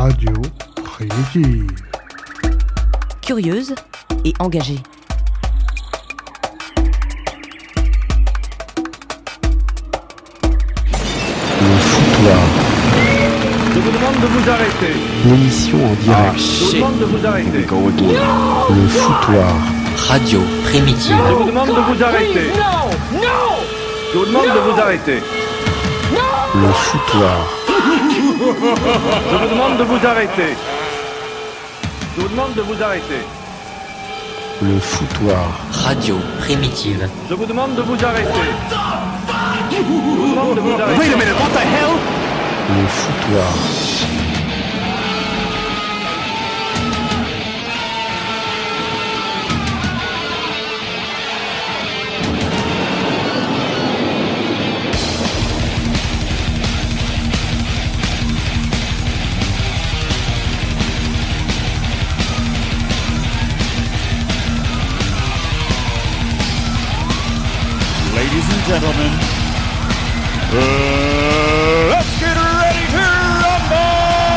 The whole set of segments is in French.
Radio Primitive. Curieuse et engagée. Le foutoir. Je vous demande de vous arrêter. L'émission en direct. Je vous demande de vous arrêter. Le foutoir. Radio Primitive. Je vous demande de vous arrêter. Je vous demande de vous arrêter. Le foutoir. Je vous demande de vous arrêter. Je vous demande de vous arrêter. Le foutoir. Radio Primitive. Je vous demande de vous arrêter. Je vous demande de vous arrêter. Le foutoir. Ladies and gentlemen, let's get ready to rumble!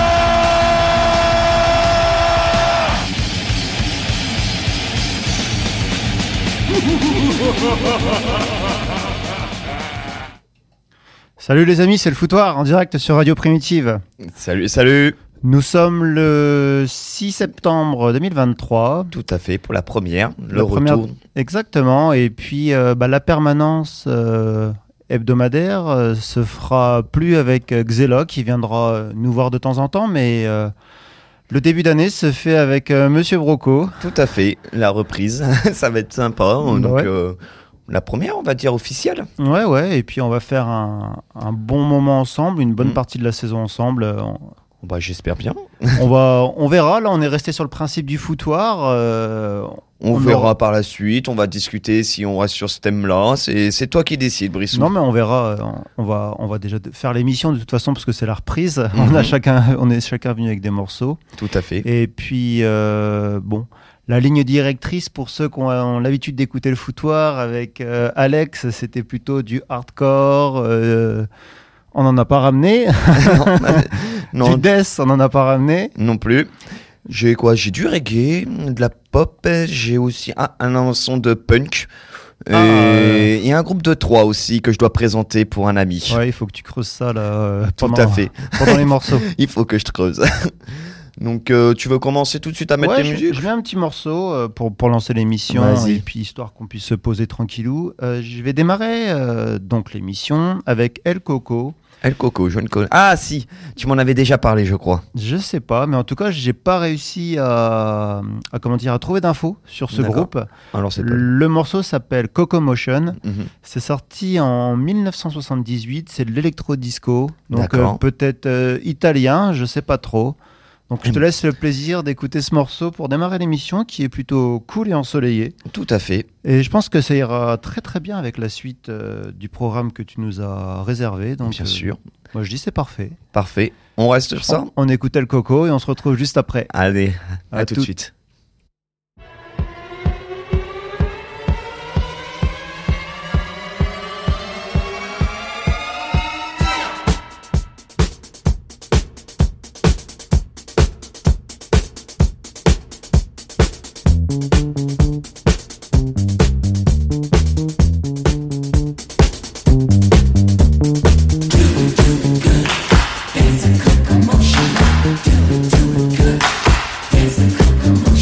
Salut les amis, c'est le foutoir en direct sur Radio Primitive. Salut. Nous sommes le 6 septembre 2023. Tout à fait, pour la première, La première- Exactement, et puis la permanence hebdomadaire se fera plus avec Xela qui viendra nous voir de temps en temps, mais le début d'année se fait avec Monsieur Broco. Tout à fait, la reprise, ça va être sympa. Donc, Ouais. la première, on va dire officielle. Ouais, et puis on va faire un bon moment ensemble, une bonne partie de la saison ensemble. Bah, j'espère bien. On verra, là on est resté sur le principe du foutoir. On On verra aura- par la suite, on va discuter si on reste sur ce thème-là. C'est toi qui décides, Brissou. Non, mais on verra. On va déjà faire l'émission de toute façon parce que c'est la reprise. On est chacun venu avec des morceaux. Tout à fait. Et puis la ligne directrice pour ceux qui ont l'habitude d'écouter le foutoir avec Alex, c'était plutôt du hardcore. On n'en a pas ramené. non, Du death, on n'en a pas ramené. non plus. J'ai quoi? J'ai du reggae, de la pop, j'ai aussi un son de punk. Et il y a un groupe de 3 aussi que je dois présenter pour un ami. Ouais, il faut que tu creuses ça là. Tout à fait. Pendant les morceaux. Il faut que je te creuse. Donc, tu veux commencer tout de suite à mettre Ouais, tes musiques? je mets un petit morceau pour lancer l'émission Vas-y. et puis histoire qu'on puisse se poser tranquillou. Je vais démarrer donc l'émission avec El Coco. El Coco, je ne connais. Ah si, tu m'en avais déjà parlé, je crois. Je sais pas, mais en tout cas, j'ai pas réussi à trouver d'infos sur ce D'accord. groupe. Alors c'est pas. Le morceau s'appelle Coco Motion. Mhm. C'est sorti en 1978. C'est de l'électro-disco, donc D'accord. peut-être italien, je sais pas trop. Donc je te laisse le plaisir d'écouter ce morceau pour démarrer l'émission qui est plutôt cool et ensoleillé. Tout à fait. Et je pense que ça ira très très bien avec la suite du programme que tu nous as réservé. Donc, Bien sûr. Moi je dis c'est parfait. Parfait. On reste sur ça? On écoutait le Coco et on se retrouve juste après. Allez, à À tout de tout. suite. Dance a coco motion.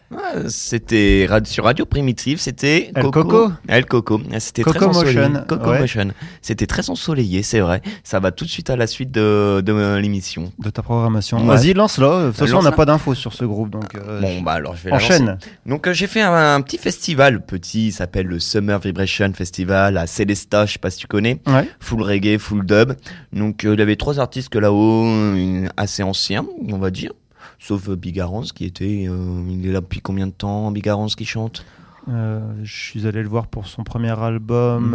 C'était sur Radio Primitive, c'était El Coco. El Coco. C'était Coco très ensoleillé. Motion. Coco Ouais. Motion. C'était très ensoleillé, c'est vrai. Ça va tout de suite à la suite de l'émission. De ta programmation. Ouais. Vas-y, lance-la. De toute façon, on n'a Lance-la. pas d'infos sur ce groupe, donc Bon, bah alors je vais la enchaîne. lancer. Donc j'ai fait un petit festival petit, il s'appelle le Summer Vibration Festival à Célestat, je sais pas si tu connais. Ouais. Full reggae, full dub. Donc il y avait 3 artistes là-haut, assez anciens, on va dire. Sauf Bigarance qui était... il est là depuis combien de temps, Bigarance qui chante? Je suis allé le voir pour son premier album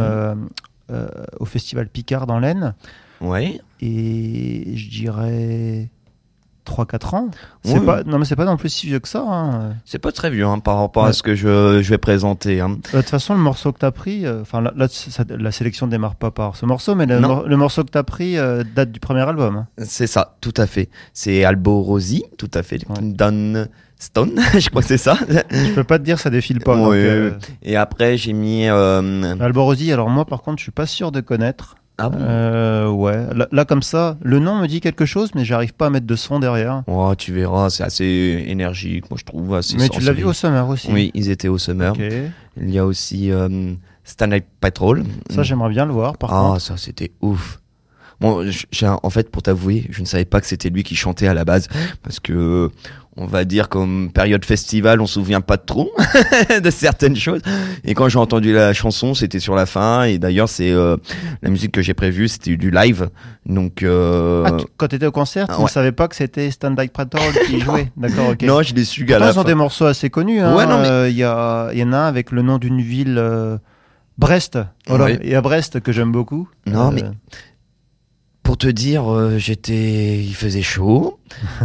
au Festival Picard dans l'Aisne. Ouais. Et je dirais 3-4 ans. Ouais. Non, mais c'est pas non plus si vieux que ça. Hein. C'est pas très vieux par rapport Ouais. à ce que je vais présenter. De toute façon, le morceau que t'as pris, la sélection démarre pas par ce morceau, mais Non. le morceau que t'as pris date du premier album. Hein. C'est ça, tout à fait. C'est Alborosi, tout à fait. Ouais. Don Stone, je crois que c'est ça. Je peux pas te dire, ça défile pas. Ouais. Donc, Et après, j'ai mis... Alborosi, alors moi par contre, je suis pas sûr de connaître. Ah bon? Ouais, là comme ça, le nom me dit quelque chose, mais j'arrive pas à mettre de son derrière. Oh, tu verras, c'est assez énergique, moi je trouve. Assez Mais tu l'as vu au Summer aussi. Oui, ils étaient au Summer. Ok. Il y a aussi Stanley Patrol. Ça, j'aimerais bien le voir par Ah, contre. ça c'était ouf. Bon, en fait, pour t'avouer, je ne savais pas que c'était lui qui chantait à la base, parce que on va dire comme période festival, on se souvient pas de trop de certaines choses. Et quand j'ai entendu la chanson, c'était sur la fin. Et d'ailleurs, c'est la musique que j'ai prévue, c'était du live. Donc Quand tu étais au concert, tu ne ouais. savais pas que c'était Stanley Patrol qui jouait. D'accord, ok. non, je l'ai su à Pourtant, la ils ont fin. des morceaux assez connus. Hein. Ouais, non, mais- y en a un avec le nom d'une ville, Brest. Voilà. Ouais. Et à Brest, que j'aime beaucoup. Non, mais- Pour te dire, il faisait chaud,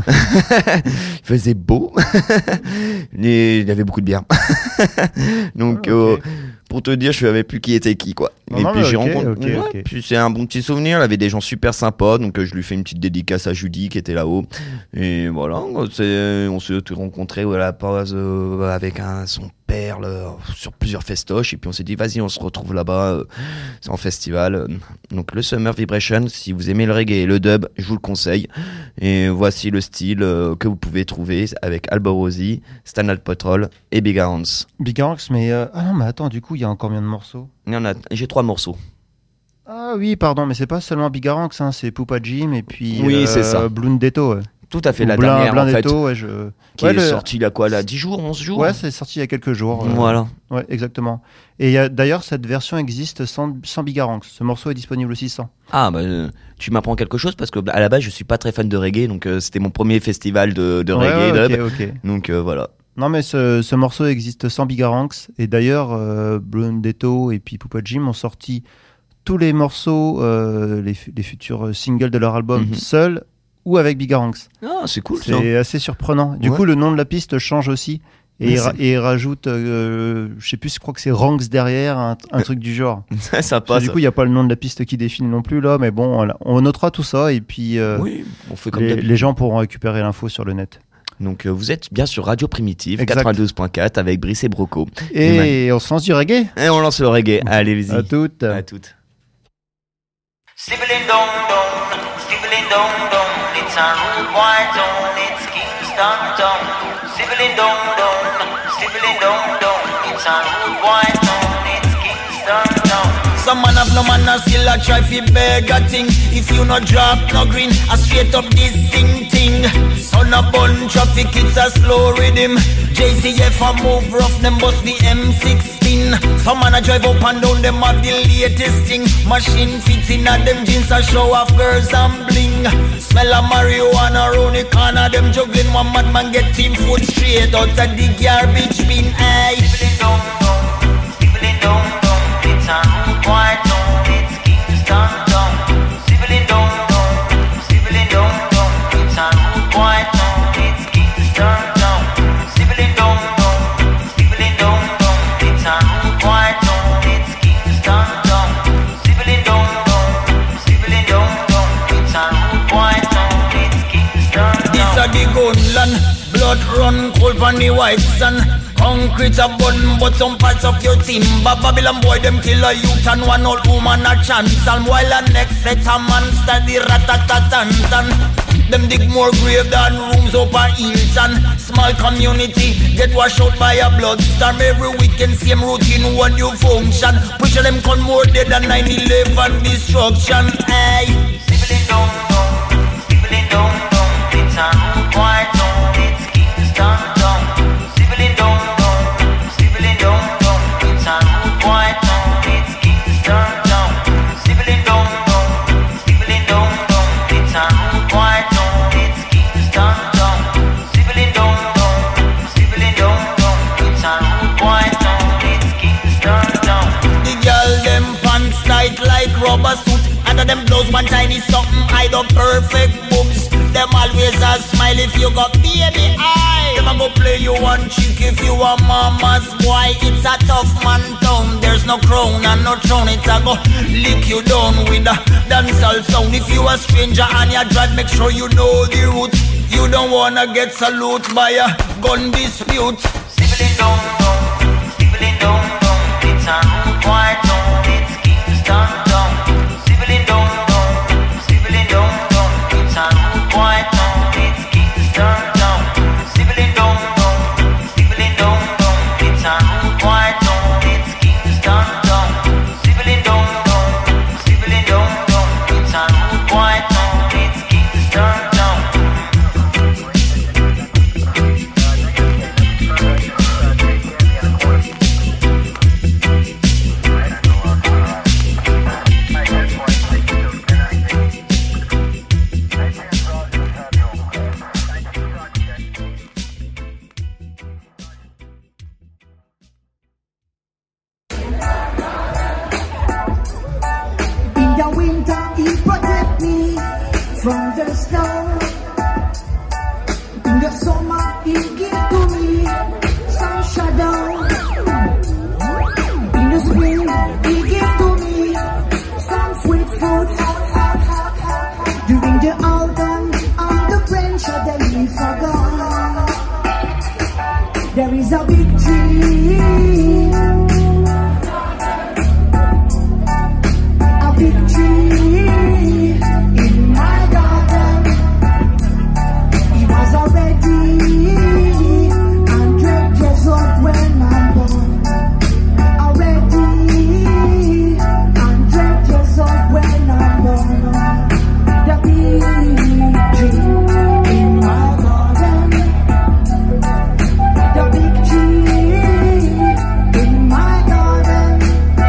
il faisait beau, et il y avait beaucoup de bière. Donc, Ok. pour te dire, je savais plus qui était qui, quoi. Non, et non, puis mais j'ai ok, rencontré. ok, ok. Puis c'est un bon petit souvenir. Il y avait des gens super sympas, donc je lui fais une petite dédicace à Judy qui était là-haut. Et voilà, on s'est rencontrés à la pause avec son père sur plusieurs festoches. Et puis on s'est dit, vas-y, on se retrouve là-bas. C'est en festival. Donc le Summer Vibration, si vous aimez le reggae et le dub, je vous le conseille. Et voici le style que vous pouvez trouver avec Alborosi, Stanley Patrol et Big Hans. Big Hanks, mais ah non, mais attends, du coup, il y a encore combien de morceaux? J'ai 3 morceaux. Ah oui, pardon, mais c'est pas seulement Big Hanks, hein, c'est Poupa Jim et puis Oui, c'est ça. Blundetto. Ouais. Tout à fait, Ou la dernière en fait, Blundetto, ouais, qui ouais, est sortie il y a quoi là, 10 jours, 11 jours Ouais, c'est sorti il y a quelques jours. Voilà. Ouais, exactement. Et d'ailleurs, cette version existe sans Big Hanks. Ce morceau est disponible aussi sans. Ah, bah, tu m'apprends quelque chose parce que à la base, je suis pas très fan de reggae, donc c'était mon premier festival de reggae Ouais, dub. ok. Donc voilà. Non, mais ce morceau existe sans Big Hanks. Et d'ailleurs, Blundetto et puis Poupa Jim ont sorti tous les morceaux, les futurs singles de leur album seuls ou avec Big Hanks. Ah, c'est cool ça. C'est assez surprenant. Du Ouais. coup, le nom de la piste change aussi. Et, Ouais, il rajoute, je sais plus, je crois que c'est Ranks derrière, un truc du genre. Ça Parce que passe. du coup, il n'y a pas le nom de la piste qui défile non plus là, mais bon, voilà. On notera tout ça et puis Oui, on fait comme les d'habitude. gens pourront récupérer l'info sur le net. Donc vous êtes bien sur Radio Primitive, Exact. 92.4 avec Brice et Broco. Et on se lance du reggae. Et on lance le reggae. Allez, vas-y. À toutes. À toutes. Stibbling down, it's a rude boy town, it's Kingston town. Stibbling down, it's a rude boy town, it's Kingston town. Some man have no man and still a try fi beg a thing. If you no drop no green, a straight up this thing. Son a bun traffic, it's a slow rhythm. JCF a move rough, them bust the M16. Some man a drive up and down, them have the latest thing. Machine fits in at them jeans a show off girls and bling. Smell of marijuana round the corner, them juggling. One madman get team food straight out of the garbage bin. Aye. Stibbling down, it's a rude boy town, it's Kingston town. Stibbling down, it's a rude boy town, it's Kingston town. Stibbling down, it's a rude boy town, it's Kingston town. Stibbling down, it's a rude boy town, it's Kingston town. This a the gunland, blood run cold from the white sun. Concrete a button, but some parts of your team. Babylon boy, them kill a youth and one old woman a chance. And while the next set a man study rat-a-tat-tan-tan. Them dig more grave than rooms up on Hilton. Small community get washed out by a blood storm. Every weekend same routine, one new function. Picture them con more dead than 9/11 destruction. Hey, Sibling down, Sibling down, it's a root white town, it's Kingston town. Sibling down, Sibling down, it's a root white town, it's Kingston town. Sibling down, Sibling down, it's a root white town, it's Kingston town. Sibling down, Sibling down, it's a root white town, it's Kingston town. The girl them pants tight like rubber suit. Under them blouse one tiny something hide up perfect boobs. Them always a smile if you got baby eye. Them a go play you one chick if you a mama's boy. It's a tough man town. There's no crown and no throne. It's a go lick you down with a dancehall sound. If you a stranger and you drive, make sure you know the route. You don't wanna get salute by a gun dispute. Sibling down, Sibling down, it's a root white town. It's Kingston town. Sibling down, Sibling down, it's a root white town. It's Kingston town. Sibling down, Sibling down, it's a root white town. It's Kingston town. Sibling down, Sibling down, it's a root white town. It's Kingston town. In the winter, he protect me from the snow. In the summer, he give to me some shadow. In the spring, he give to me some sweet fruit. During the autumn, all the branch of the leaves are gone. There is a big tree. Big tree in my garden. He was already 100 years old when I'm born. Already 100 years old when I'm born. The big tree in my garden. The big tree in my garden.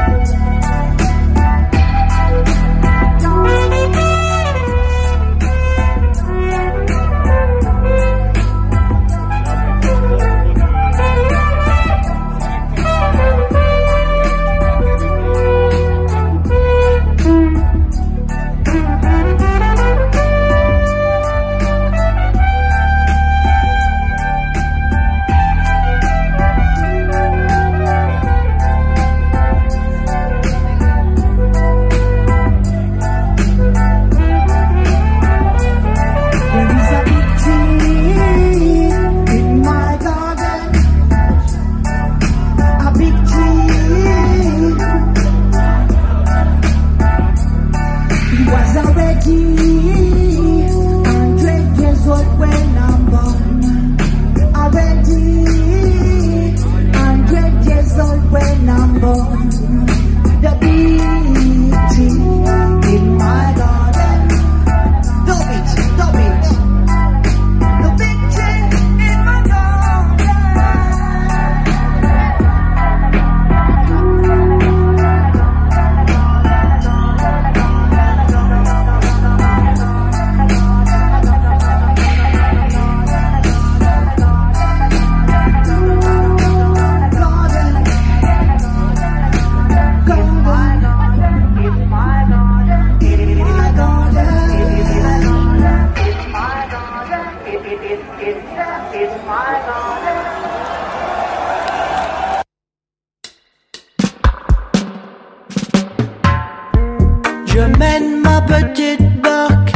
Je mène ma petite barque,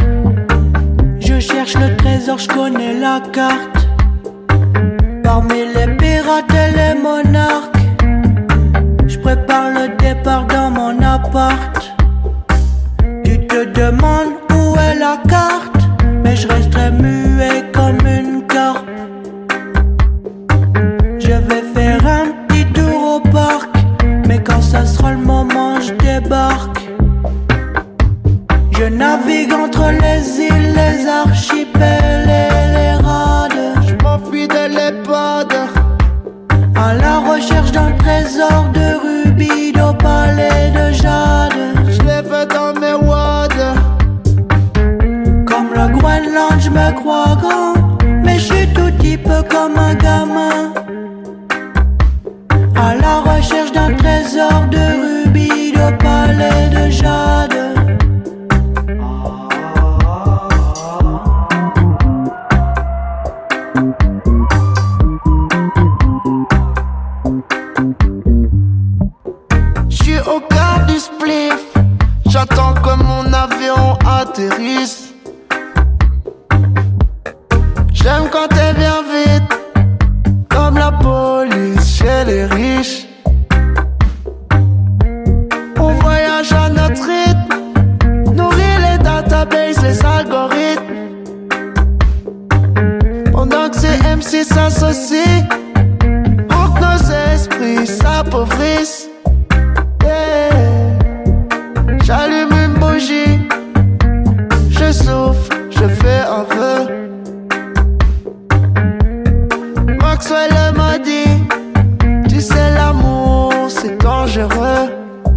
je cherche le trésor, je connais la carte. Parmi les pirates et les monarques, je prépare le départ dans mon appart. Tu te demandes où est la carte, mais mais je resterai muet comme une carpe. Je vais faire un petit tour au parc, mais quand ça sera le moment, je débarque. Je navigue entre les îles, les archipels et les rades. Je m'enfuis de l'EHPAD, à la recherche d'un trésor de rubis, d'opale et de jade. Je l'ai fait dans mes wads. Comme le Groenland, je me crois grand, mais je suis tout petit peu comme un gamin. À la recherche d'un trésor de rubis, d'opale et de jade. J'suis au quart du spliff, j'attends que mon avion atterrisse. J'aime quand elle vient vite, comme la police chez les riches. On voyage à notre rythme, nourrit les databases, les algorithmes. Pendant que ces MC s'associent, pour que nos esprits s'appauvrissent. J'allume une bougie, je souffle, je fais un vœu. Maxwell m'a dit, tu sais l'amour c'est dangereux.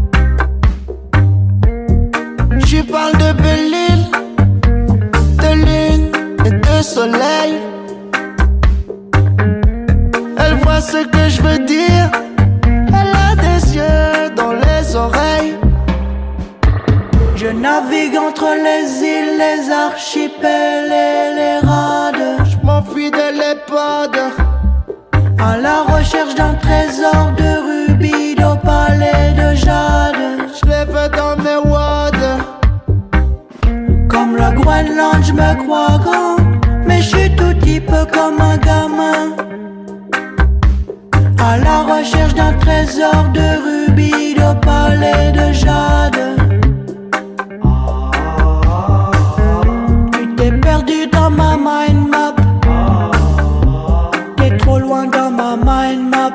Je parle de belle île, de lune et de soleil. Elle voit ce que je veux dire, elle a des yeux dans les oreilles. Je navigue entre les îles, les archipels et les rades. Je m'enfuis de l'EHPAD, à la recherche d'un trésor de rubis, d'opale et de jade. Je l'ai fait dans mes wads. Comme le Groenland, je me crois grand, mais je suis tout petit peu comme un gamin. À la recherche d'un trésor de rubis, d'opale et de jade. Tu t'es perdu dans ma mind map, t'es trop loin dans ma mind map.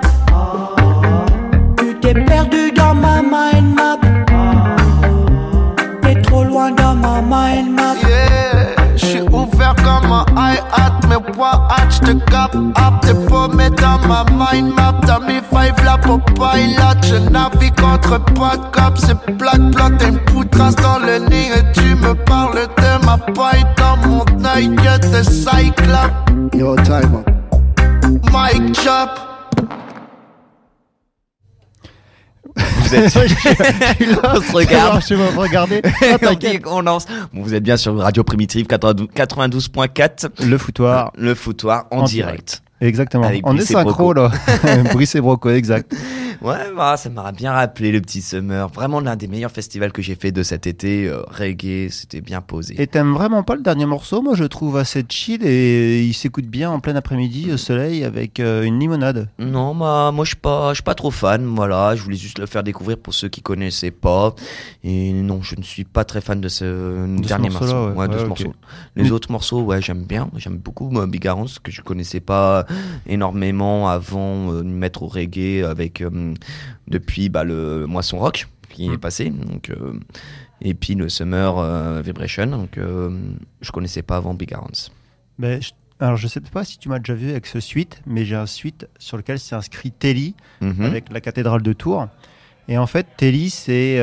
Tu t'es perdu dans ma mind map, t'es trop loin dans ma mind map. Yeah, j'suis ouvert comme un hi-hat, mes poids hâte, j'te cap up. T'es paumé dans ma mind map, t'as mis five là pour pilot. Je navigue entre pas de cap, c'est black plot, t'as une poutrasse dans le nid. Et tu me parles de ma paille dans mon œil, que t'es cyclope. Yo, time up. Mic chop. Vous êtes... on se regarde. Je vais regarder. Ah, t'inquiète. On lance. Bon, vous êtes bien sur Radio Primitive 92.4. Le foutoir. Le foutoir en direct. Exactement. Avec On est Brice et synchro Broco. là. Brice et Broco, exact. Ouais, bah, ça m'a bien rappelé le petit Summer. Vraiment l'un des meilleurs festivals que j'ai fait de cet été. Reggae, c'était bien posé. Et t'aimes vraiment pas le dernier morceau? Moi, je trouve assez chill et il s'écoute bien en plein après-midi au soleil avec une limonade. Non, bah, moi je suis pas trop fan. Voilà, je voulais juste le faire découvrir pour ceux qui connaissaient pas. Et non, je ne suis pas très fan de ce dernier morceau. Ouais, de ce okay. morceau. Les autres morceaux, ouais, j'aime bien. J'aime beaucoup Big Arons, que je connaissais pas énormément avant de me mettre au reggae avec depuis le Moisson Rock qui est passé. Donc et puis le Summer Vibration. Donc je connaissais pas avant Big Arons. Ben, alors je sais pas si tu m'as déjà vu avec ce suite, mais j'ai un suite sur lequel c'est inscrit Telly avec la cathédrale de Tours. Et en fait, Telly c'est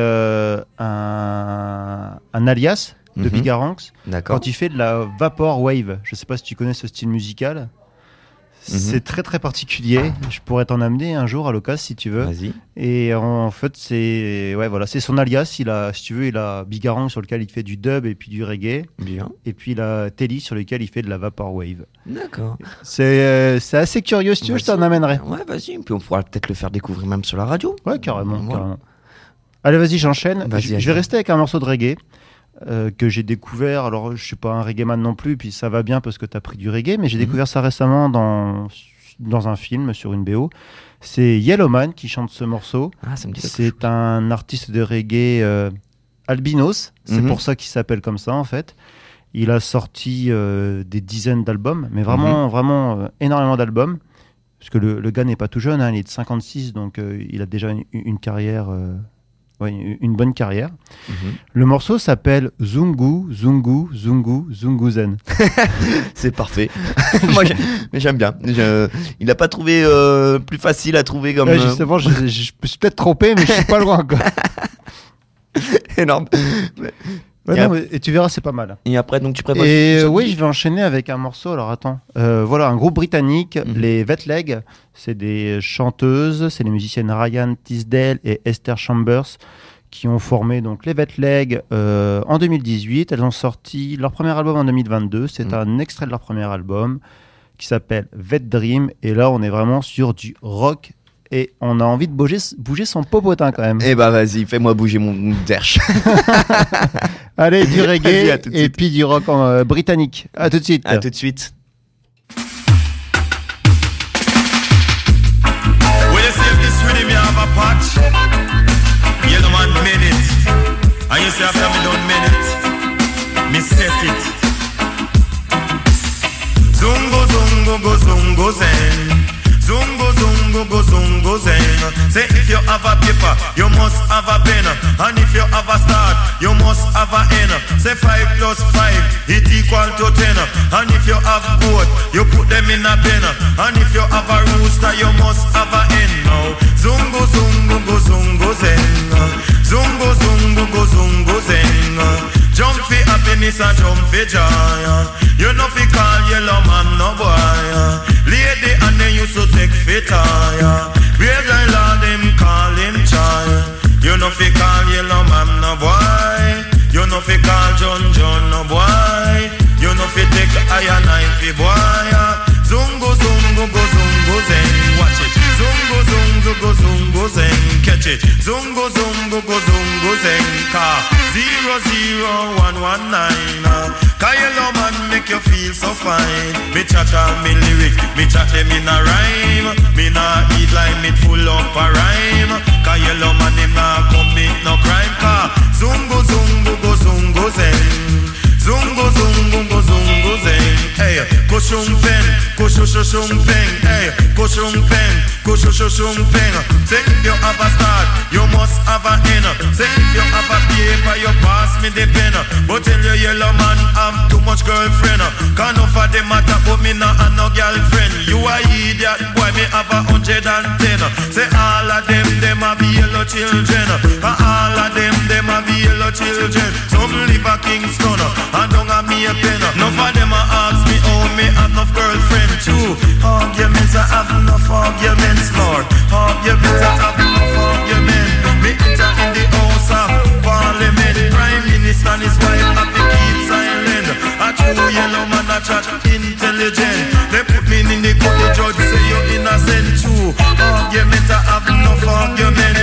un alias de Big Arons quand il fait de la vapor wave. Je sais pas si tu connais ce style musical. C'est très très particulier. Je pourrais t'en amener un jour à l'occasion si tu veux. Vas-y. Et en fait, c'est c'est son alias. Il a, si tu veux, il a Big Arons sur lequel il fait du dub et puis du reggae. Bien. Et puis il a Telly sur lequel il fait de la vapor wave. D'accord. C'est assez curieux. Si tu veux, je t'en amènerai. Ouais, vas-y. Puis on pourra peut-être le faire découvrir même sur la radio. Ouais, carrément. Carrément. Allez, vas-y, j'enchaîne. Je vais rester avec un morceau de reggae. Que j'ai découvert, alors je suis pas un reggae man non plus, puis ça va bien parce que tu as pris du reggae, mais j'ai découvert ça récemment dans un film sur une BO. C'est Yellowman qui chante ce morceau. Ah, ça me dit c'est un artiste de reggae albinos, c'est pour ça qu'il s'appelle comme ça en fait. Il a sorti des dizaines d'albums, mais vraiment énormément d'albums. Parce que le gars n'est pas tout jeune, il est de 56, donc il a déjà une carrière, une bonne carrière. Le morceau s'appelle Zungu, Zungu, Zungu, Zunguzen. C'est parfait. Moi, j'aime bien. Il n'a pas trouvé plus facile à trouver comme... Justement, je me suis peut-être trompé, mais je suis pas loin, quoi. Énorme. Et tu verras, c'est pas mal. Et après, donc tu prépares. Et oui, je vais enchaîner avec un morceau. Alors attends, voilà, un groupe britannique, les Wet Leg. C'est des chanteuses, c'est les musiciennes Ryan Tisdale et Esther Chambers qui ont formé donc les Wet Leg en 2018. Elles ont sorti leur premier album en 2022. C'est un extrait de leur premier album qui s'appelle Wet Dream. Et là, on est vraiment sur du rock. Et on a envie de bouger son popotin quand même. Eh bah vas-y, fais-moi bouger mon derche. Allez, du reggae et puis du rock britannique. À tout de suite. À tout de suite. Well, you see if this rhythm you have a patch, you know man minute. And you see after me done minute, me set it. Zungo, zungo, go, zungo, zen. Zungo, zungo, go, zungo, zeng. Say if you have a paper, you must have a pen. And if you have a start, you must have a end. Say 5 plus 5, it equal to 10. And if you have goat, you put them in a pen. And if you have a rooster, you must have a hen. Now, zungo, zungo, go, zungo, zeng. Zungo, zungo, go, zungo, zeng. Jump for happiness and jump for joy. You know fi call yellow man no boy. Lady and they used to take fit higher. Brave guy lord them call him child. You know fi call yellow man no boy. You know fi call John no boy. You know fi take iron knife boy. Zungo zungo go zungo zeng. Watch it. Zungo zungo go zungo zeng. Catch it. Zungo zungo go zungo zeng. Car 00119. Cause yellow man make you feel so fine. Me chat on me lyrics, me chat them in a rhyme. Me nah eat like me full up a rhyme. Cause yellow man him nah commit no crime. Cause zungo zungo go zungo zeng. Zungo zungo go zungo zeng. Hey, go shumpeng, go shumpeng. Hey, go shumpeng, go shumpeng. Say if you have a start, you must have a end. Say if you have a paper, you pass me the pen. But tell you yellow man, I'm too much girlfriend. Can't offer them matter, but me not have no girlfriend. You a idiot, boy, me have 110. Say all of them a be yellow children. And all of them a be yellow children. Some live a Kingston, and don't have me a pen. None of them a ask me, oh, me have enough girlfriend too. Arguments, I have enough arguments, Lord. Arguments, I have enough arguments. Me enter in the house of Parliament. Prime Minister and his wife have to keep silent. A true yellow man, a chat intelligent. They put me in the court, the judge say you're innocent too. Arguments, I have enough argument.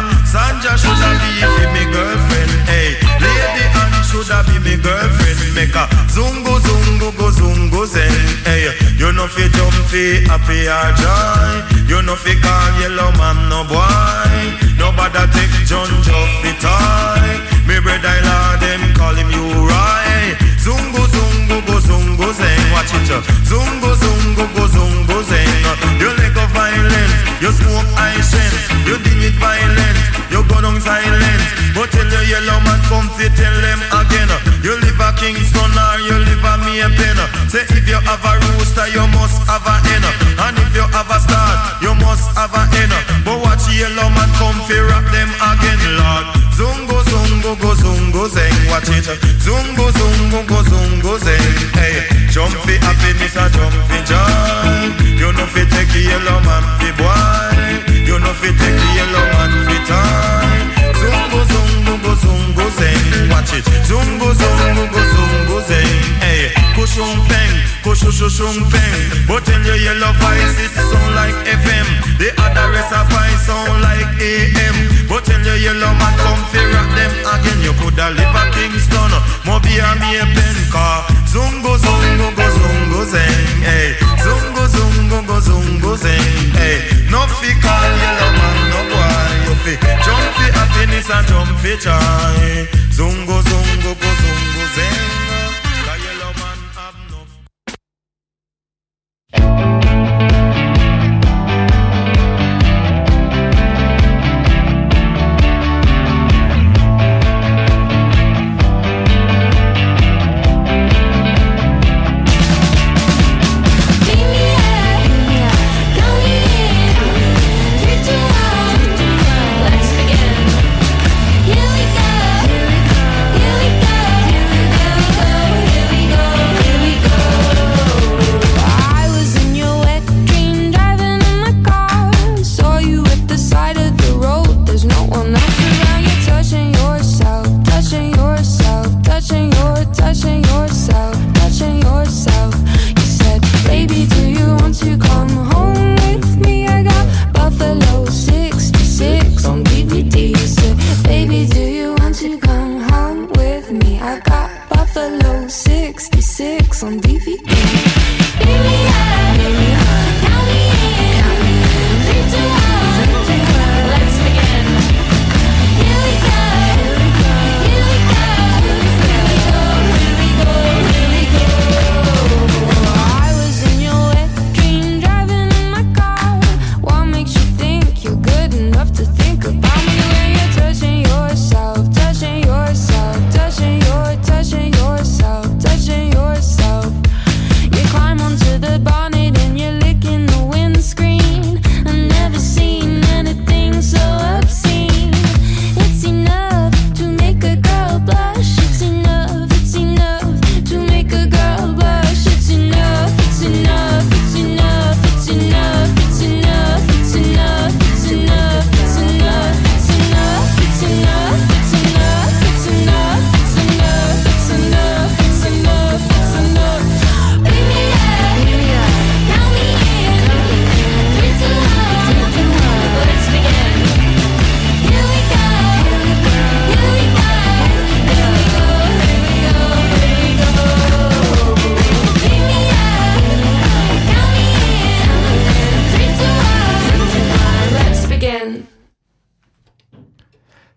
Sanja should have be me girlfriend. Hey, Lady Anne should have be me girlfriend. Make a zungo zungo go zungo zeng. Hey, you know fi jump fi happy or joy. You know fi call yellow man no boy. Nobody take John fi toy. Me brother Lord them call him Uri. Zungo zungo go zungo zeng. Watch it, zungo zungo go zungo zeng. You let go violence, you smoke ice, you deal with violence, you go down silence. But tell the yellow man come fi tell them again. You live a Kingston or you live a Maypen. Say if you have a rooster, you must have a hen. And if you have a star, you must have a hen. But watch yellow man come fi rap them again, Lord. Zungo zungo go zungo zeng. Watch it. Zungo zungo go zungo zeng. Hey, jump fi happiness and jump fi joy. You know fi take the yellow man fi boy. You know fi take the yellow man fi time. Zungo zungo go zungo zeng. Watch it. Zungo zungo go zungo zeng. Hey, kushung peng, kushung peng. But in your yellow voice it sound like FM. The other rest of voice sound like AM. But in your yellow man come fi rock them again. You coulda live a Kingston, Moby and me a pen car. Zungo zungo go zungo zeng. Hey, zungo zungo go zungo zeng. Hey, no fi call yellow man no boy. You fi jump fi happiness and jump fi joy. Zungo zungo go zungo zeng.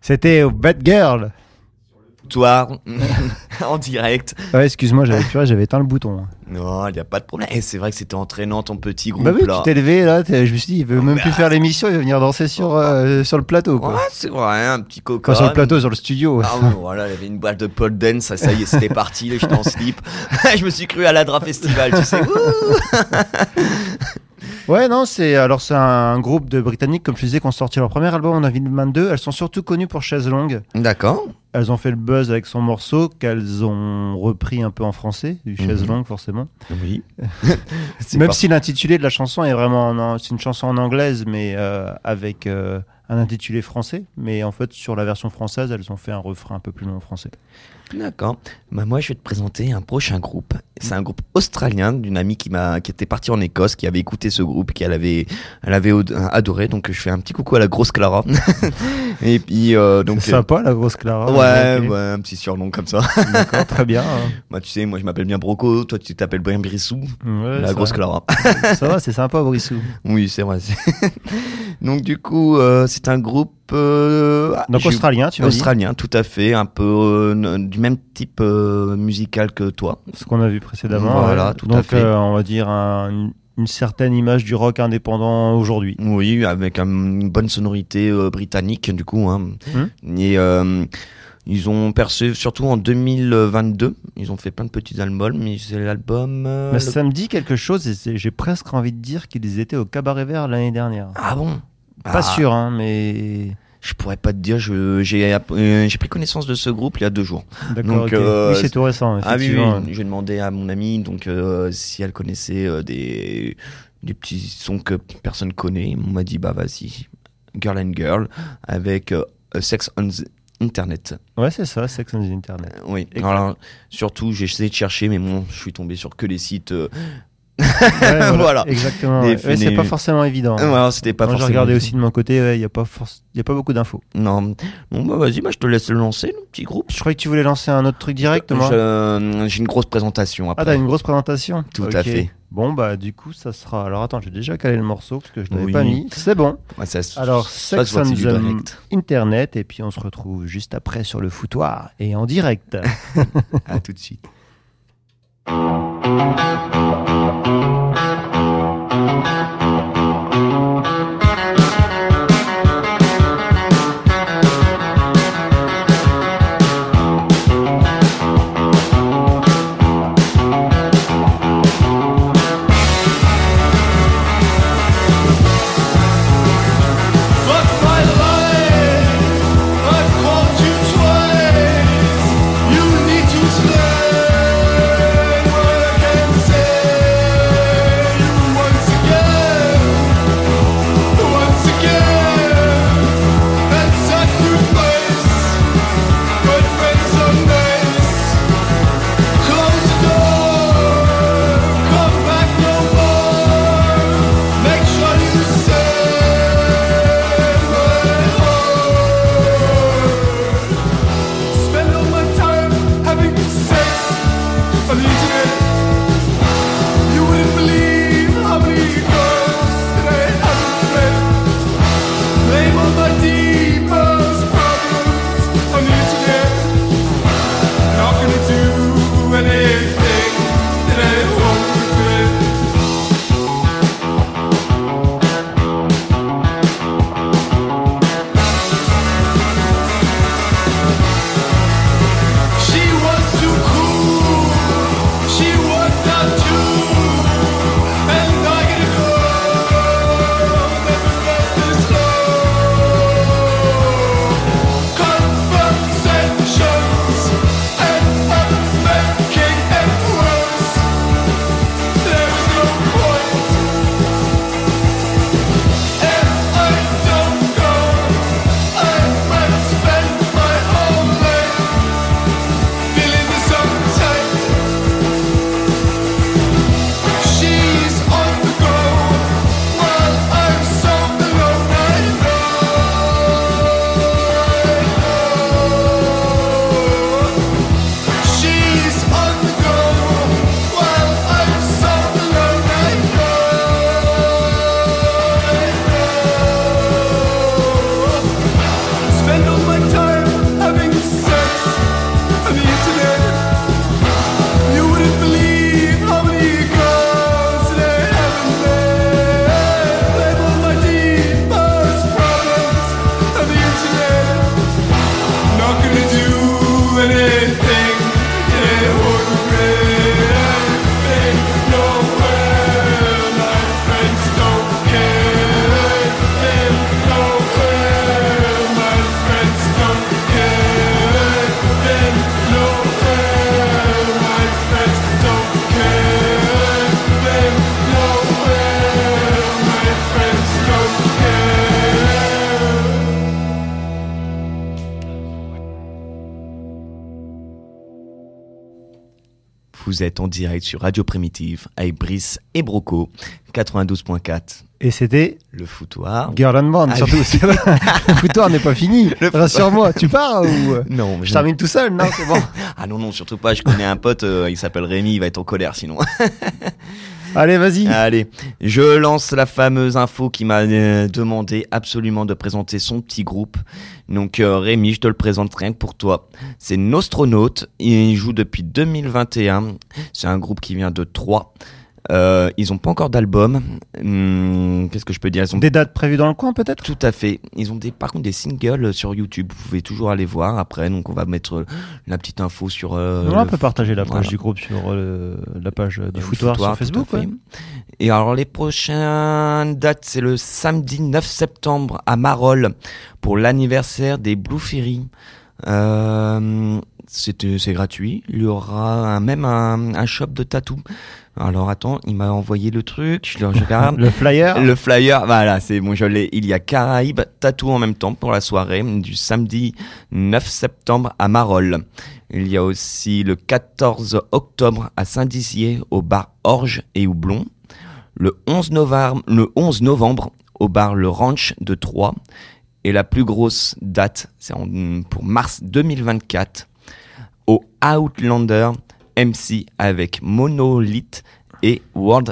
C'était Bad Girl. Toi, en direct. Ouais, excuse-moi, j'avais éteint le bouton. Non, il n'y a pas de problème. Et c'est vrai que c'était entraînant ton petit groupe. Bah oui, là. tu t'es levé là, je me suis dit, il veut même plus faire l'émission, il va venir danser sur le plateau. Quoi. Ouais, c'est vrai, un petit coca. Enfin, sur le plateau, sur le studio. Ah oui, voilà, il y avait une boîte de pole dance, ça y est, c'était parti, j'étais en slip. Je me suis cru à l'Adra Festival, tu sais. Ouais, non, c'est un groupe de Britanniques, comme je disais, qui ont sorti leur premier album en 2022. Elles sont surtout connues pour Chaise Longue. D'accord. Elles ont fait le buzz avec son morceau qu'elles ont repris un peu en français, du Chaise Longue forcément. Oui. Même si l'intitulé de la chanson est vraiment, c'est une chanson en anglaise, mais avec un intitulé français. Mais en fait, sur la version française, elles ont fait un refrain un peu plus long en français. D'accord. Bah moi, je vais te présenter un prochain groupe. C'est un groupe australien d'une amie qui était partie en Écosse, qui avait écouté ce groupe, elle avait adoré. Donc, je fais un petit coucou à la grosse Clara. Et puis, donc. C'est sympa, la grosse Clara. Ouais, un petit surnom comme ça. D'accord, très bien. Hein. Bah, tu sais, moi, je m'appelle bien Broco. Toi, tu t'appelles bien Brissou. Ouais, la grosse Clara. Ça va, c'est sympa, Brissou. Oui, c'est vrai. Donc, du coup, c'est un groupe. Donc australien, tu vois. Australien, tout à fait, un peu du même type musical que toi. Ce qu'on a vu précédemment. Voilà, tout à fait. Donc on va dire une certaine image du rock indépendant aujourd'hui. Oui, avec une bonne sonorité britannique du coup. Hein. Et ils ont percé surtout en 2022. Ils ont fait plein de petits albums, mais c'est l'album. Ça me dit quelque chose et j'ai presque envie de dire qu'ils étaient au Cabaret Vert l'année dernière. Ah bon? Pas sûr, hein, mais... Je pourrais pas te dire, j'ai pris connaissance de ce groupe il y a 2 jours. D'accord, donc, oui, c'est tout récent, effectivement. Ah oui, j'ai demandé à mon amie donc, si elle connaissait des petits sons que personne connaît. On m'a dit, bah vas-y, Girl and Girl, avec Sex on the Internet. Ouais, c'est ça, Sex on the Internet. Oui, alors, surtout, j'ai essayé de chercher, mais bon, je suis tombé sur que les sites... Ouais, voilà. Exactement. Ouais, c'est pas forcément évident. Ouais, c'était pas forcément. J'ai regardé aussi de mon côté, il y a pas beaucoup d'infos. Non. Bon bah vas-y, je te laisse le lancer, le petit groupe. Je croyais que tu voulais lancer un autre truc direct, moi. J'ai une grosse présentation après. Ah, t'as une grosse présentation. Tout à fait. Bon bah du coup ça sera. Alors attends, j'ai déjà calé le morceau parce que je l'avais pas mis. C'est bon. Ouais, alors Sex on the Internet et puis on se retrouve juste après sur le foutoir et en direct. À tout de suite. You need to learn what I can say. Vous êtes en direct sur Radio Primitive avec Brice et Broco, 92.4. Et c'était le foutoir. Girl and Band, surtout. Le foutoir n'est pas fini. Rassure-moi, tu pars ou non, je termine tout seul, non, c'est bon. Ah non, surtout pas. Je connais un pote, il s'appelle Rémi, il va être en colère sinon. Allez, vas-y. Allez, je lance la fameuse info qui m'a demandé absolument de présenter son petit groupe. Donc Rémi, je te le présente rien que pour toi. C'est Nostronautes, il joue depuis 2021. C'est un groupe qui vient de Troyes. Ils ont pas encore d'album. Qu'est-ce que je peux dire? Ils ont des dates prévues dans le coin peut-être? Tout à fait. Ils ont par contre des singles sur YouTube. Vous pouvez toujours aller voir après. Donc on va mettre la petite info sur. On peut partager la page du groupe sur la page du foutoir sur Facebook. Ouais. Et alors les prochaines dates, c'est le samedi 9 septembre à Marolles pour l'anniversaire des Blue Fairy. C'est gratuit. Il y aura même un shop de tatou. Alors attends, il m'a envoyé le truc, je le regarde. Le flyer. Le flyer, voilà, c'est bon, je l'ai. Il y a Caraïbes, tatou en même temps pour la soirée du samedi 9 septembre à Marolles. Il y a aussi le 14 octobre à Saint-Dizier au bar Orge et Houblon. Le 11 novembre au bar Le Ranch de Troyes. Et la plus grosse date, c'est pour mars 2024 au Outlander MC avec Monolith et World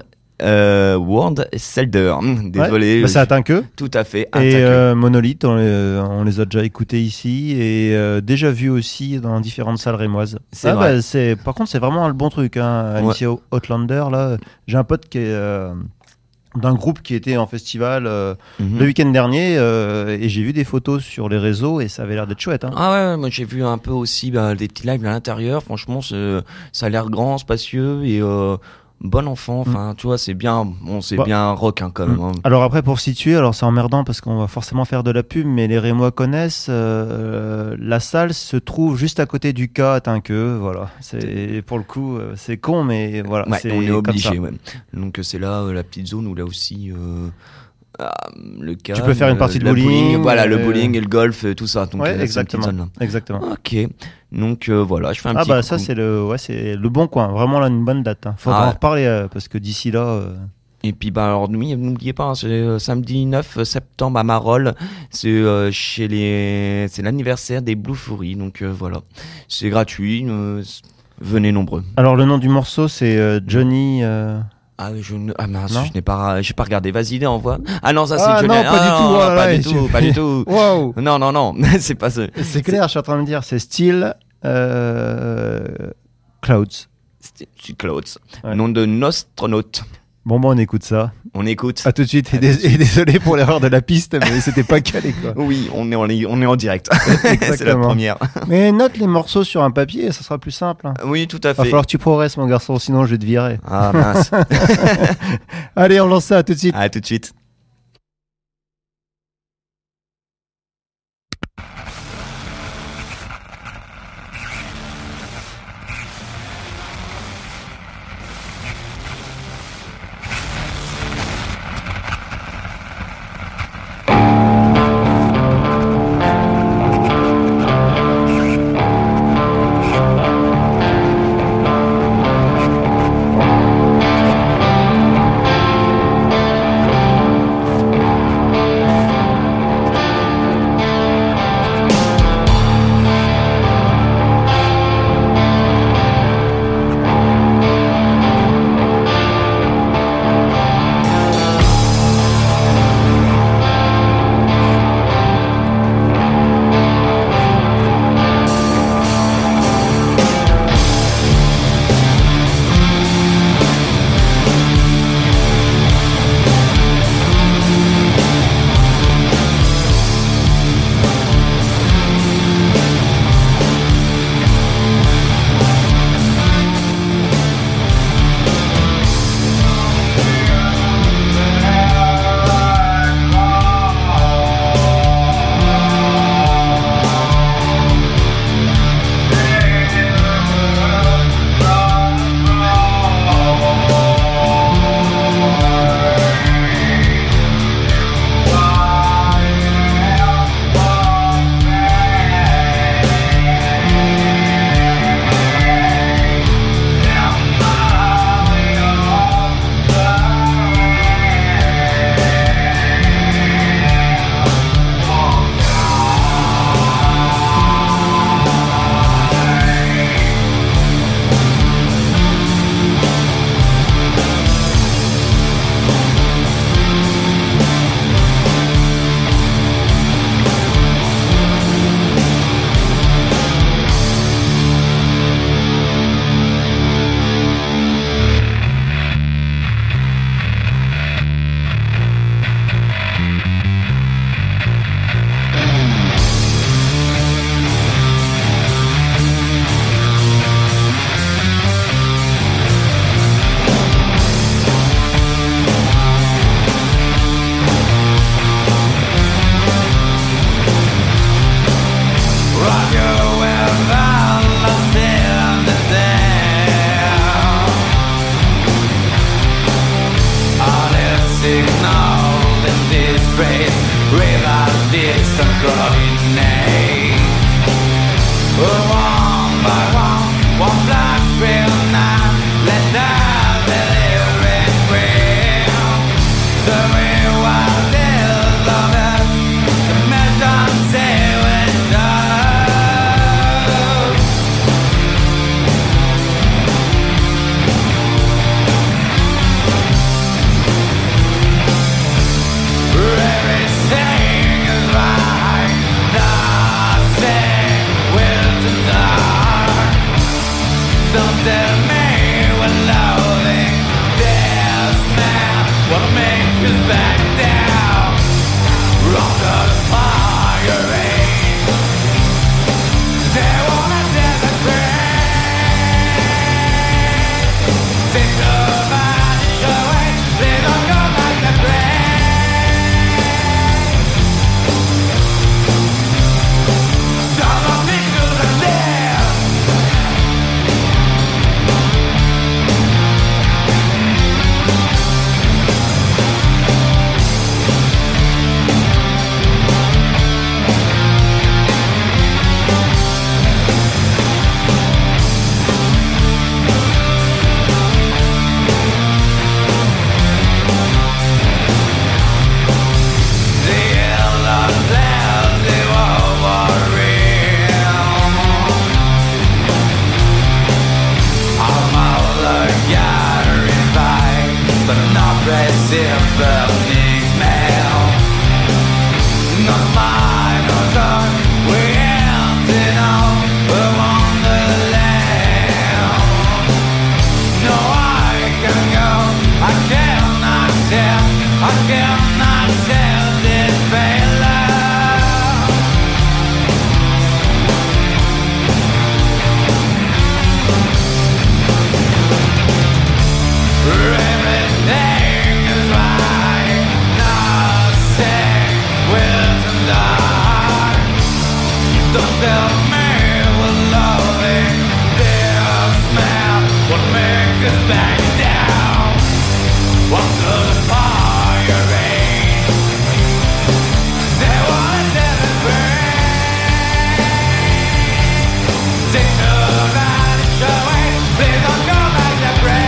Selder. Désolé. Ouais, c'est à Tinqueux. Tout à fait. Et Monolith, on les a déjà écoutés ici et déjà vus aussi dans différentes salles rémoises. C'est vrai. Par contre, c'est vraiment le bon truc. Hein. MC Outlander, là, j'ai un pote qui est d'un groupe qui était en festival le week-end dernier et j'ai vu des photos sur les réseaux et ça avait l'air d'être chouette. Hein. Ah ouais, moi j'ai vu un peu aussi des petits lives à l'intérieur. Franchement, ça a l'air grand, spacieux et bon enfant. Enfin, tu vois, c'est bien. Bon, c'est bien rock quand même. Hein. Alors après, pour situer, alors c'est emmerdant parce qu'on va forcément faire de la pub, mais les Rémois connaissent. La salle se trouve juste à côté du K à Tinqueux. Voilà. C'est pour le coup, c'est con, mais voilà. Ouais, on est obligé. Ouais. Donc c'est là la petite zone où là aussi. Le cas, tu peux faire une partie de bowling, voilà, le bowling et le golf, tout ça. Donc, exactement. Ok. Donc voilà, je fais un petit. Ah bah ça c'est le bon coin, vraiment là une bonne date. Hein. Faudra en reparler parce que d'ici là. Et puis alors n'oubliez pas, hein, c'est samedi 9 septembre à Marolles, c'est c'est l'anniversaire des Blue Fairy, donc voilà, c'est gratuit, venez nombreux. Alors le nom du morceau c'est Johnny. Je n'ai pas regardé. Vas-y, envoie. Ah non, ça c'est Johnny. Non, pas du tout. Pas du tout. Wow. Non, c'est pas ça. C'est clair, je suis en train de me dire, c'est Still Clouds. Still Clouds. Ouais. Nom de Nostronautes. Bon, on écoute ça. On écoute. À tout de suite. Et désolé pour l'erreur de la piste, mais c'était pas calé, quoi. Oui, on est en direct. C'est la première. Mais note les morceaux sur un papier, ça sera plus simple. Oui, tout à fait. Va falloir que tu progresses, mon garçon, sinon je vais te virer. Ah, mince. Allez, on lance ça, à tout de suite. À tout de suite. signal in disgrace, rivalities and coordinate. One by one black real now, let down the lyric wheel. So we will live of it, the mission say it's done. Everything is right, nothing will to die. Don't tell me we're loading this man, wanna make us back down. Run to the fire range, they wanna desecrate. Take the vanish away, they don't go like the brain. Burning smell, not mine or dark. We're empty now, we're wonderland. No, I can go, I cannot tell this failure. Everything is right, nothing will die. Don't tell me we're loving this man, will make us back down. Walk to the fire range, they wanna desecrate. Take the vanish away, please don't go back to brain.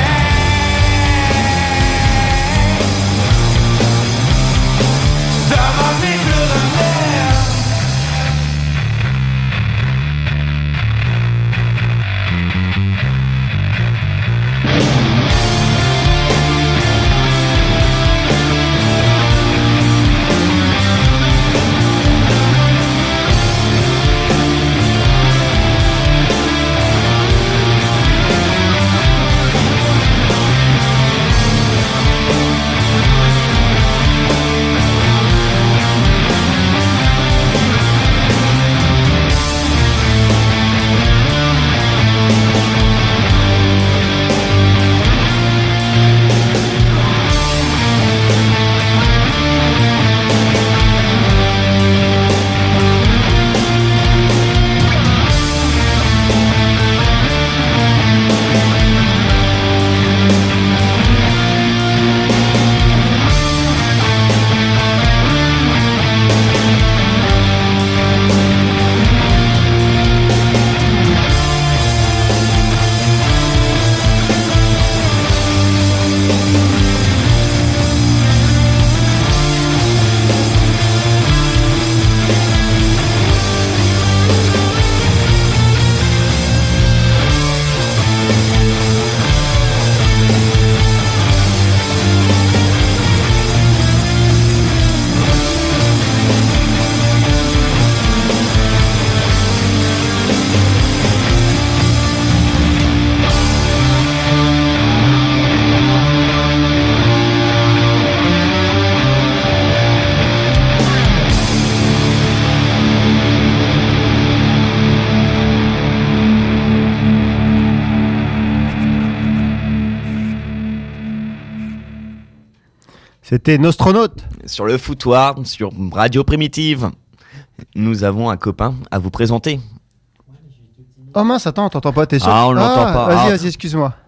C'était Nostronaute. Sur le foutoir, sur Radio Primitive. Nous avons un copain à vous présenter. Oh mince, attends, on t'entend pas, t'es sûr? Ah, on l'entend pas. Vas-y, excuse-moi.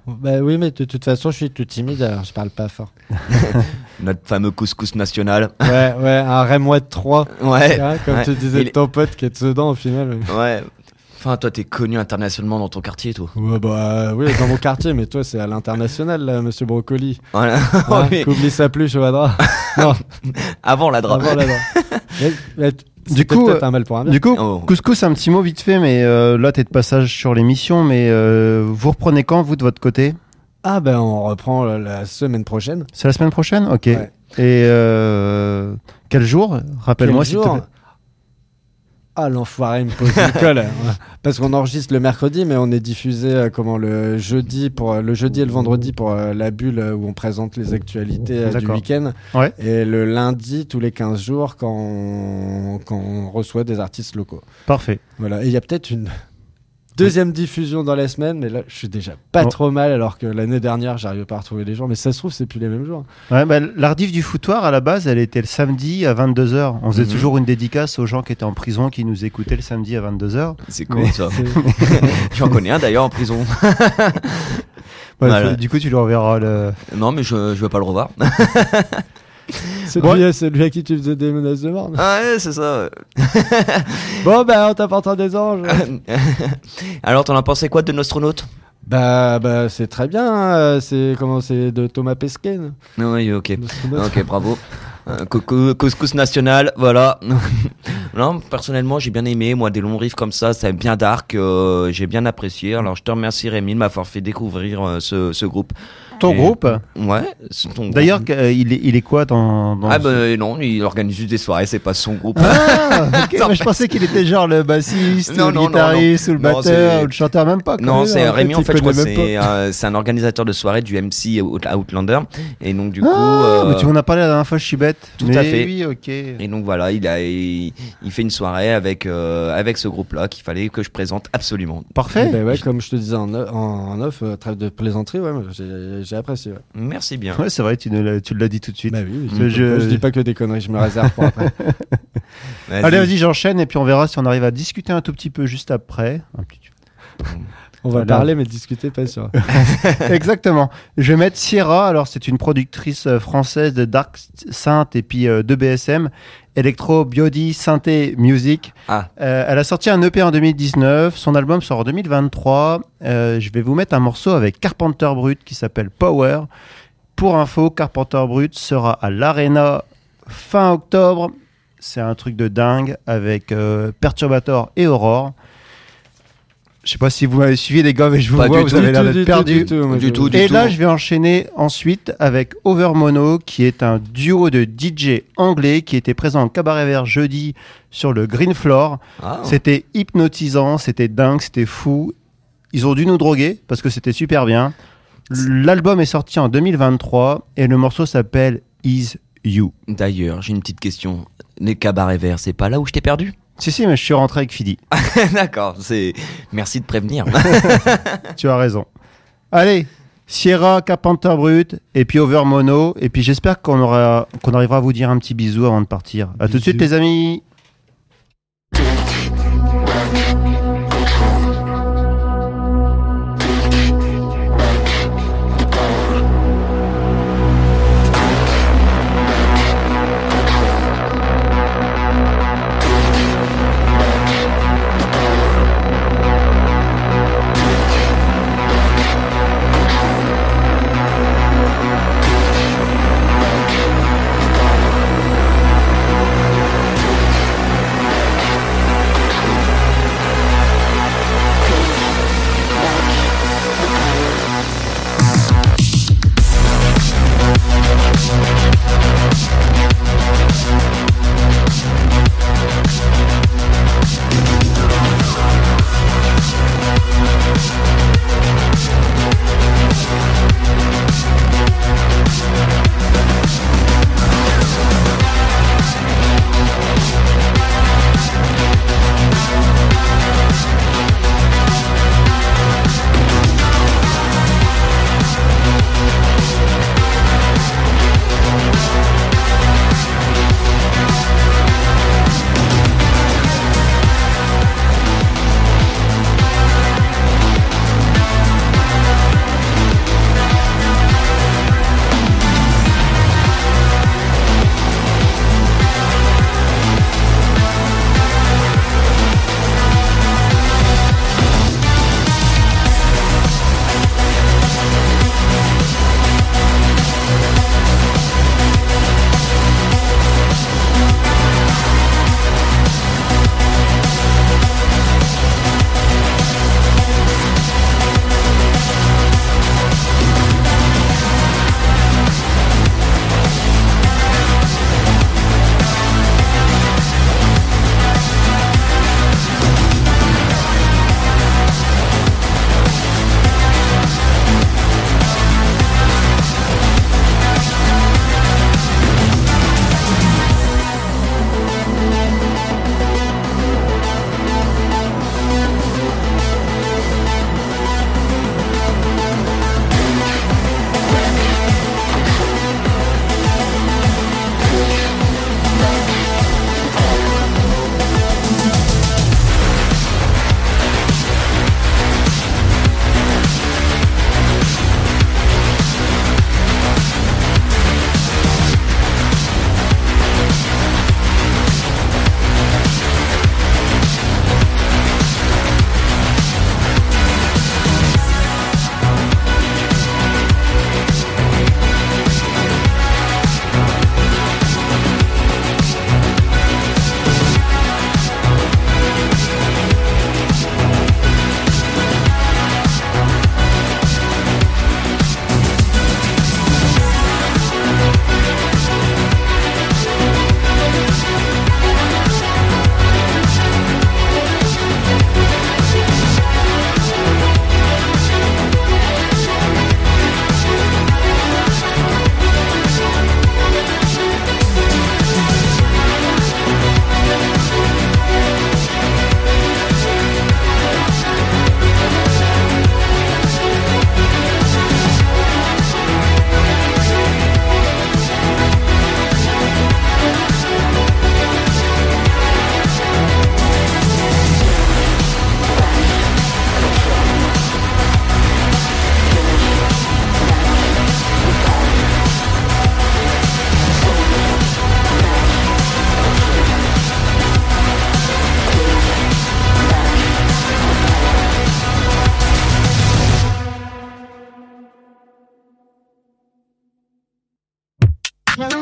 Bah oui, mais de toute façon, je suis tout timide, alors je parle pas fort. Notre fameux couscous national. Ouais, un Rémois de 3. Ouais. Comme ouais. tu disais de ton pote qui est dedans au final. Ouais. Enfin, toi, t'es connu internationalement dans ton quartier, toi. Ouais, bah oui, dans mon quartier, mais toi, c'est à l'international, là, monsieur Brocoli. Voilà. Hein, qu'oublie sa pluche au Hadra. Non. Avant la drap. Du coup, peut-être un mal pour un bien. Du coup, couscous, un petit mot vite fait, mais là, t'es de passage sur l'émission, mais vous reprenez quand, vous, de votre côté ? Ah ben, on reprend la semaine prochaine. C'est la semaine prochaine ? Ok. Ouais. Et quel jour ? Rappelle-moi s'il te plaît. Ah, l'enfoiré, il me pose une colle. Parce qu'on enregistre le mercredi, mais on est diffusé le jeudi et le vendredi pour la bulle où on présente les actualités du week-end. Ouais. Et le lundi, tous les 15 jours, quand on reçoit des artistes locaux. Parfait. Voilà. Et il y a peut-être une deuxième diffusion dans la semaine, mais là, je suis déjà pas trop mal, alors que l'année dernière, j'arrivais pas à retrouver les jours. Mais ça se trouve, c'est plus les mêmes jours. Ouais, bah, la rediff du foutoir, à la base, elle était le samedi à 22h. On faisait toujours une dédicace aux gens qui étaient en prison, qui nous écoutaient le samedi à 22h. C'est cool, ça. J'en connais un d'ailleurs en prison. Voilà. Du coup, tu lui enverras le... Non, mais je veux pas le revoir. C'est lui à qui tu faisais des menaces de mort. Ah ouais, c'est ça. Bon, bah, on t'apportera des anges. Alors, t'en as pensé quoi de Nostronaute ? Bah, c'est très bien. C'est de Thomas Pesquet. Oui, ok. Ok, bravo. Couscous national, voilà. Non, personnellement, j'ai bien aimé. Moi, des longs riffs comme ça, c'est bien dark. J'ai bien apprécié. Alors, je te remercie, Rémi, de m'avoir fait découvrir ce groupe. Ton groupe ? Ouais, c'est ton groupe. D'ailleurs, il est quoi dans non, il organise juste des soirées, c'est pas son groupe. Ah, ok, mais je pensais qu'il était genre le bassiste, ou le guitariste, ou le batteur, ou le chanteur, même pas. Non, c'est Rémi, en fait, je crois que c'est un organisateur de soirée du MC Outlander. Et donc, du coup. Mais tu m'en as parlé la dernière fois, je suis bête. Tout à fait. Oui, ok. Et donc, voilà, il fait une soirée avec ce groupe-là qu'il fallait que je présente absolument. Parfait. Ben ouais, comme je te disais en off, trêve de plaisanterie, ouais, j'ai apprécié. Ouais. Merci bien. Ouais, c'est vrai, tu l'as dit tout de suite. Bah oui, je dis pas que des conneries, je me réserve pour après. Allez, vas-y, j'enchaîne et puis on verra si on arrive à discuter un tout petit peu juste après. On va parler, mais discuter, pas sûr. Exactement. Je vais mettre Sierra. Alors, c'est une productrice française de dark synth et puis de BSM, Electro, Biody, Synthé, Music. Elle a sorti un EP en 2019. Son album sort en 2023. Je vais vous mettre un morceau avec Carpenter Brut qui s'appelle Power. Pour info, Carpenter Brut sera à l'Arena fin octobre. C'est un truc de dingue avec Perturbator et Aurore. Je sais pas si vous m'avez suivi les gars, mais je vous vois, vous avez l'air d'être perdus. Du tout. Et là, je vais enchaîner ensuite avec Overmono, qui est un duo de DJ anglais qui était présent au Cabaret Vert jeudi sur le Green Floor. C'était hypnotisant, c'était dingue, c'était fou. Ils ont dû nous droguer parce que c'était super bien. L'album est sorti en 2023 et le morceau s'appelle Is You. D'ailleurs, j'ai une petite question. Les Cabarets Verts, c'est pas là où je t'ai perdu ? Si, mais je suis rentré avec Fidi. D'accord, merci de prévenir. Tu as raison. Allez, Sierra, Carpenter Brut, et puis Overmono, et puis j'espère qu'on arrivera à vous dire un petit bisou avant de partir. À tout de suite les amis.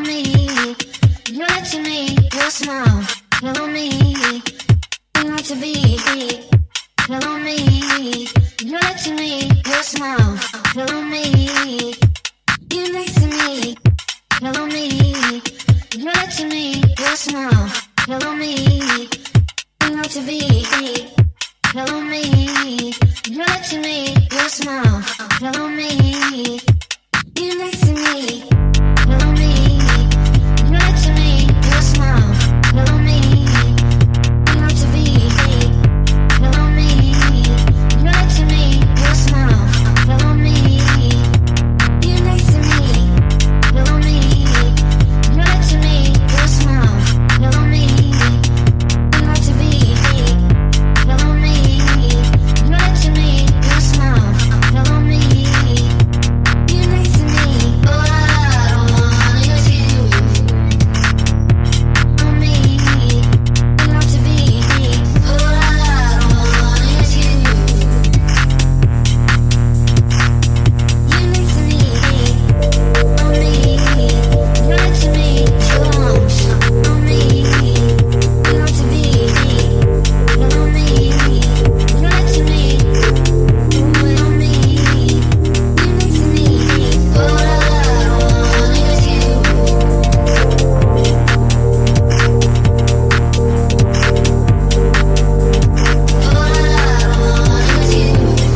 me. You're letting me, your smile. Hello me. You want to be. Hello me. You're letting me, your smile. Hello me. You next to me. Hello me. You're letting me, your smile. Hello me. You want to be. Hello me. You're letting me, your smile. Hello me. You next to me. Hello me. You're letting me, your smile. Hello me. You want to be. Hello me. You're letting me, your smile. Hello me. You next to me. Hello me. You're letting me, your smile. Hello me. You want to be. Hello me. You're letting me, your smile. Hello me. You next to me. All I want is you. Hello me. You want to be. All I want is you. You next to me. Hello me. You're letting me, your arms. Hello me. You want to be. Hello me. You're letting me. Hello me. You next to me. All I want is you. All I want is you.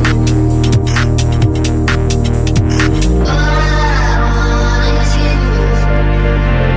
All I want is you.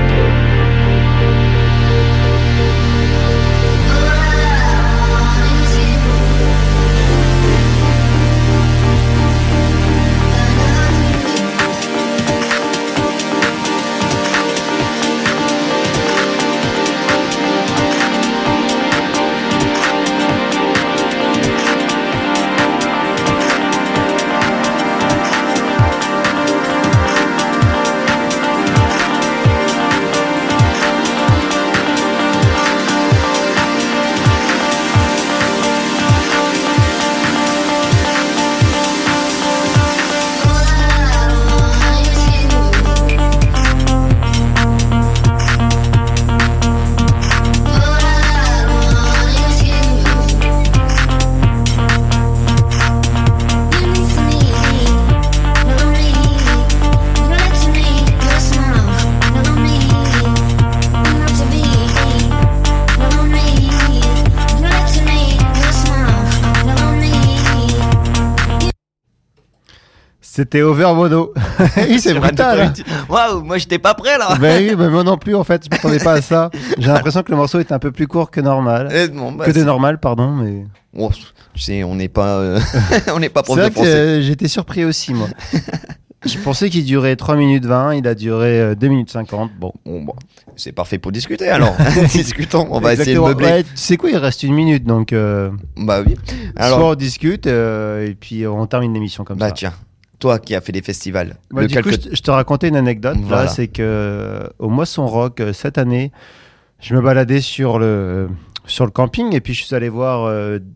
C'était Overmono. Oui, c'est brutal. Hein. Waouh, moi j'étais pas prêt là. Bah oui, mais moi non plus en fait, je m'attendais pas à ça. J'ai l'impression que le morceau est un peu plus court que normal. Bon, que de normal, pardon, mais. Oh, tu sais, on n'est pas, on n'est pas prof de C'est français. vrai que j'étais surpris aussi moi. Je pensais qu'il durait 3 minutes 20, il a duré 2 minutes 50. Bon, c'est parfait pour discuter alors. Discutons, on va essayer de meubler. Ouais, tu sais quoi, il reste 1 minute donc. Bah oui. Alors. Soit on discute et puis on termine l'émission comme ça. Bah tiens. Toi qui as fait des festivals. Bah, du coup, je te racontais une anecdote. Voilà. Là, c'est que au Moisson Rock cette année, je me baladais sur le camping et puis je suis allé voir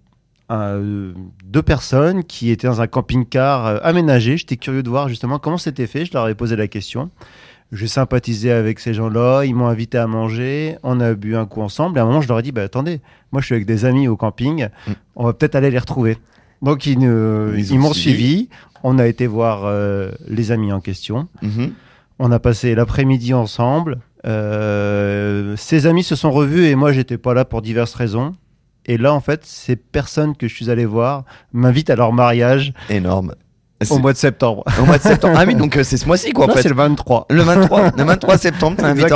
2 personnes qui étaient dans un camping-car aménagé. J'étais curieux de voir justement comment c'était fait. Je leur ai posé la question. J'ai sympathisé avec ces gens-là. Ils m'ont invité à manger. On a bu un coup ensemble. Et à un moment, je leur ai dit bah, attendez, moi je suis avec des amis au camping. On va peut-être aller les retrouver. Donc ils m'ont suivi. On a été voir les amis en question. On a passé l'après-midi ensemble. Ces amis se sont revus et moi, j'étais pas là pour diverses raisons. Et là, en fait, ces personnes que je suis allé voir m'invitent à leur mariage. Énorme. Au mois de septembre. Au mois de septembre. Ah oui, donc c'est ce mois-ci, quoi, en non, fait. C'est le 23. Le 23 septembre, t'es invité